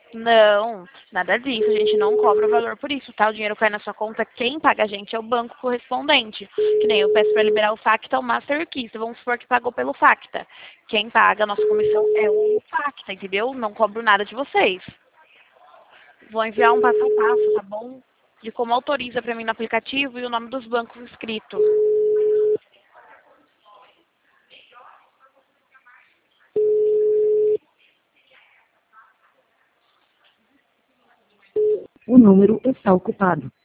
Não, nada disso. A gente não cobra o valor por isso, tá? O dinheiro cai na sua conta. Quem paga a gente é o banco correspondente. Que nem eu peço para liberar o FACTA, o Master Key. Vamos supor que pagou pelo FACTA. Quem paga a nossa comissão é o FACTA, entendeu? Não cobro nada de vocês. Vou enviar um passo a passo, tá bom? De como autoriza para mim no aplicativo e o nome dos bancos escrito. O número está ocupado.